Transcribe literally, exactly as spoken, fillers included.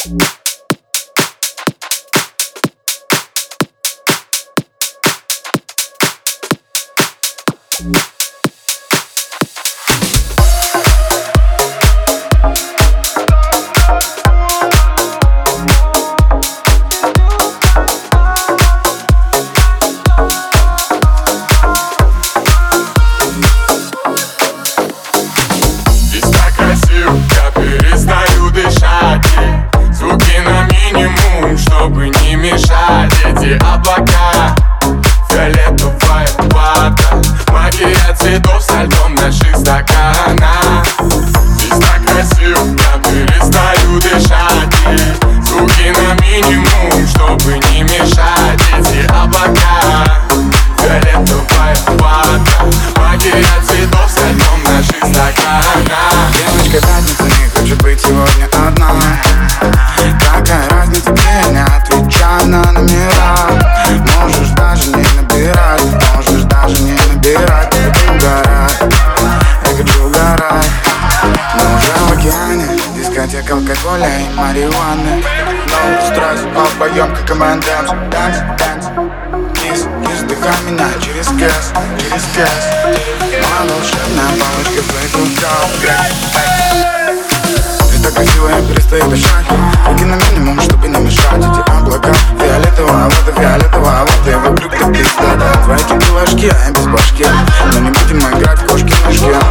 Чтобы не мешать эти облака, фиолетовая вата, магия цветов со льдом в наших стаканах. Здесь так красиво, я перестаю дышать, и звуки на минимум, чтобы не мешать эти облака, фиолетовая вата, магия цветов со льдом в наших стаканах. Девочка пятница не хочет быть сегодня одна. Какая разница, где не отвечай на номера. Можешь даже не набирать, можешь даже не набирать. Я хочу угорать, я хочу угорать. Мы уже в океане, дискотека алкоголя и марихуаны. No стресс, обоем как эм энд эмс. Dance, dance, кис, кис, вдыхай меня через кэс, через кэс. Моя волшебная палочка плывет в ты так красиво, я перестаю дышать. Руки на минимум, чтобы не мешать. Эти облака, фиолетовая вода, фиолетовая вода. Вокруг ты пизда, да. Твои такие ложки, а я без башки. Но не будем играть в кошки-мышки.